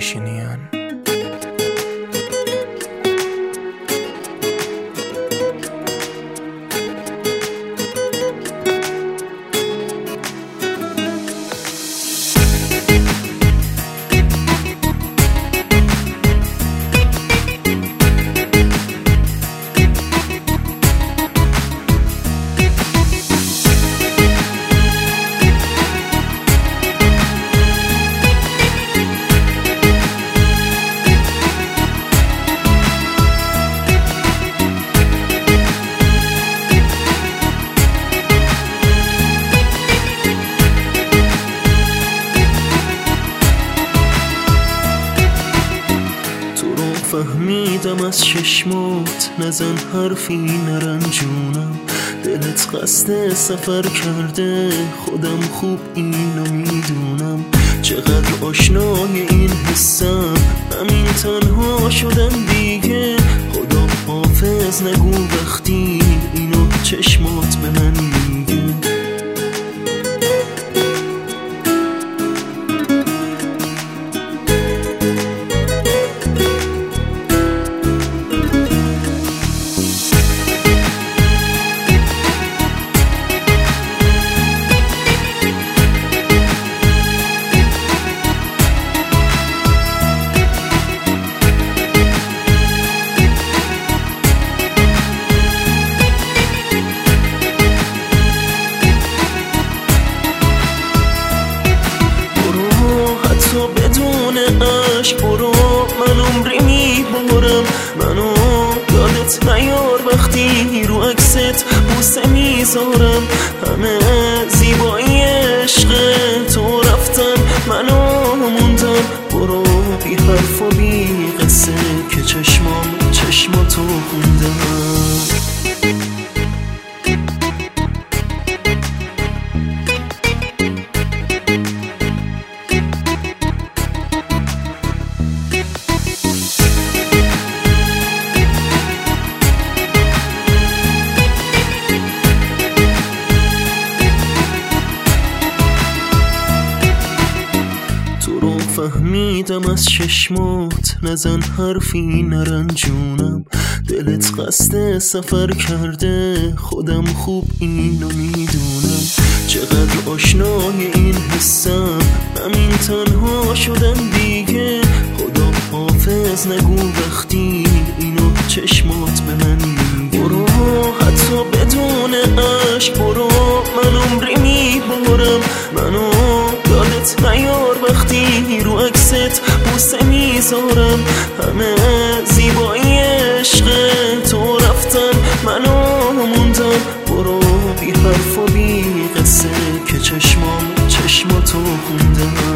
پیشینیان. فهمیدم از چشمات، نزن حرفی نرنجونم. دلت قصد سفر کرده، خودم خوب اینو میدونم. چقدر آشنای این حسم، همین تنها شدم دیگه. خدا حافظ نگو وقتی اینو چشمات به من میگه. بدون عشق برو، من عمری میبرم. منو یادت نیار وقتی رو عکست بوسه میذارم. همه زیبایی عشق تو رفتن، منو موندم. برو بی حرف و بی قصه که چشماتو خوندم. فهمیدم از چشمات، نزن حرفی نرنجونم. دلت قصد سفر کرده، خودم خوب اینو میدونم. چقدر آشنای این حسم، همین تنها شدم دیگه. خدا حافظ نگو وقتی اینو چشمات به من میگه. برو حتی بدون عشق برو، من عمری میبرم. منو یادت نیار وقتی رو عکست بوسه میذارم. همه زیبایی عشق تو رفتن، منو موندم. برو بی حرف و بی قصه که چشماتو خوندم.